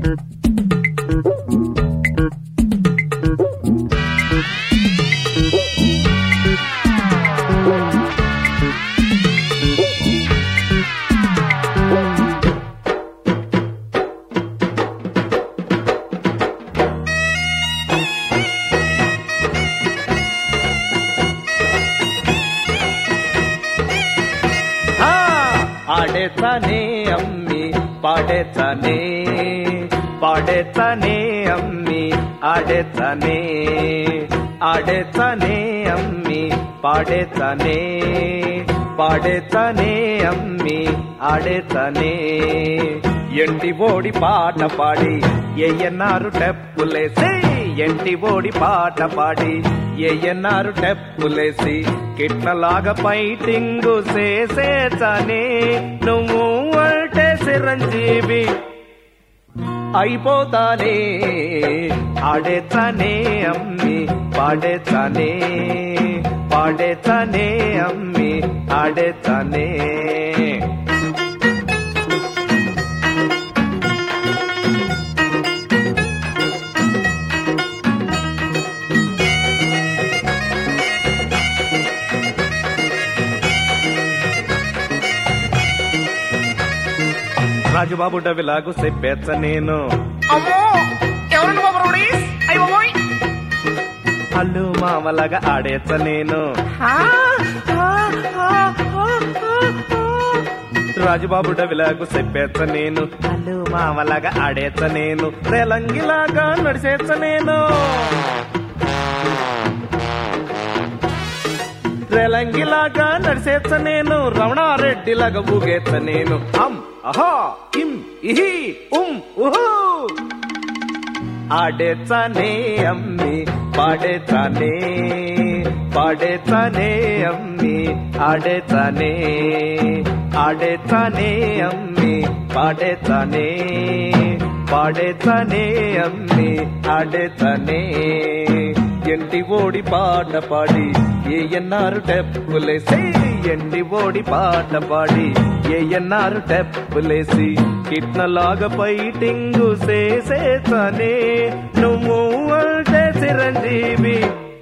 ఆడేతానే అమ్మి పాడేతానే పాడేతానే అమ్మి ఆడేతానే ఆడేతానే అమ్మి పాడేతానే పాడేతానే అమ్మి ఆడేతానే ఎంటి ఓడి పాట పాడి ఎయ్యన్నారు టెప్పులేసి ఎంటి ఓడి పాట పాడి ఎయ్యన్నారు టెప్పులేసి కిట్లలాగా ఫైటింగు చేసేతానే నువ్వు అంటే చిరంజీవి అయిపోతానే ఆడేతానే అమ్మి పాడేతానే పాడేతానే అమ్మి ఆడేతానే రాజుబాబు డవిలాగు చెప్పేచ్చ నేను అల్లు మామలాగా ఆడేచ్చ నేను రాజుబాబు డవిలాగు చెప్పేచ్చ నేను అల్లు మామలాగా ఆడేచ్చ నేను రేలంగిలాగా నడిచేచ్చ నేను రేలంగిలాగా నడిచేచ్చ నేను రమణారెడ్డిలాగా ఊగేచ్చ నేను అహా ఇం ఇహి ఉహు ఆడేతానే అమ్మి పాడేతానే పాడేతానే అమ్మి ఆడేతానే ఆడేతానే అమ్మి పాడేతానే పాడేతానే అమ్మి ఆడేతానే ఎంటి ఓడి పాట పాడి ఏయన్నారు టెప్పులేసి ఎంటి ఓడి పాట పాడి ఏయన్నారు టెప్పులేసి కిట్నలాగా ఫైటింగు చేసేతానే నువ్వు అంటే చిరంజీవి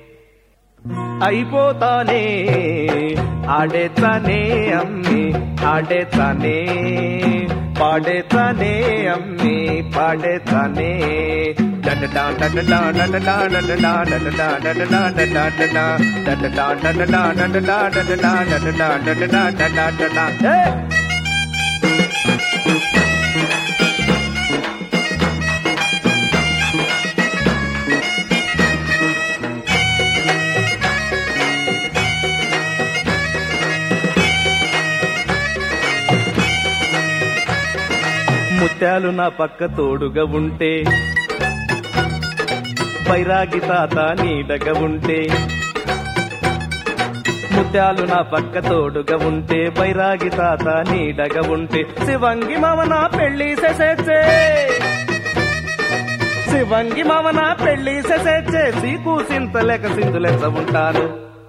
అయిపోతానే ఆడేతానే అమ్మి ఆడేతానే పాడేతానే అమ్మి పాడేతానే డడడా డడడా డడడా డడడా డడడా డడడా డడడా డడడా డడడా డడడా డడడా డడడా డడడా డడడా డడడా ముత్యాలు నా పక్క తోడుగా ఉంటే బైరాగి తాత నీడగా ఉంటే ముత్యాలు నా పక్క తోడుగా ఉంటే బైరాగి తాత నీడగా ఉంటే శివంగి మామ నా పెళ్లి చేసేచ్చే శివంగి మామ నా పెళ్లి చేసేచ్చే సీకు సింతలేక సింధులెచ్చ ఉంటాను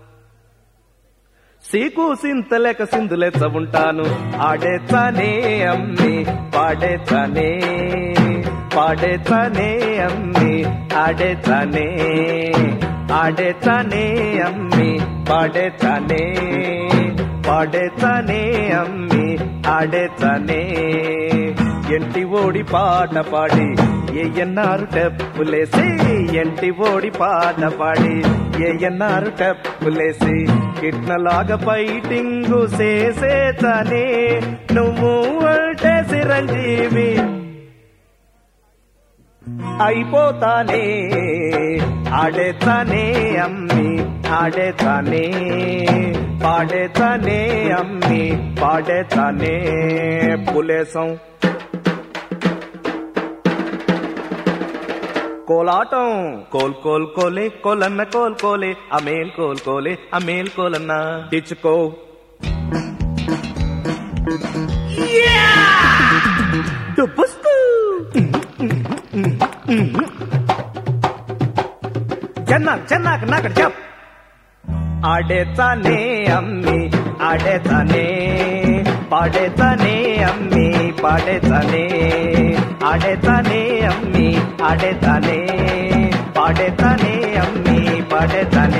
సీకు సింతలేక సింధులెచ్చ ఉంటాను ఆడేతానే అమ్మి పాడేతానే పాడేతానే అమ్మి ఆడేతానే ఆడేతానే అమ్మి పాడేతానే పాడేతానే అమ్మి ఆడేతానే ఎంటి ఓడి పాట పాడి ఏయన్నారు టెప్పులేసి ఎంటి ఓడి పాట పాడి ఏయన్నారు టెప్పులేసి కిట్నలాగా ఫైటింగు చేసేతానే నువ్వు అంటే చిరంజీవి అయిపోతానే ఆడేతానే అమ్మి ఆడేతానే పాడేతానే అమ్మి పాడేతానే పులేసం కోలాటం కోల్ కోల్ కోలే కోలన్న కోల్ కోలే అమేల్ కోల్ కోలే అమేల్ కోలన్న ఇచ్చుకో పుస్తు చెన్నాక్ చెన్నాక్ నాకడ చెప్ ఆడేతానే అమ్మి ఆడేతానే పాడేతానే అమ్మి పాడేతానే ఆడేతానే అమ్మి ఆడేతానే పాడేతానే అమ్మి పాడేతానే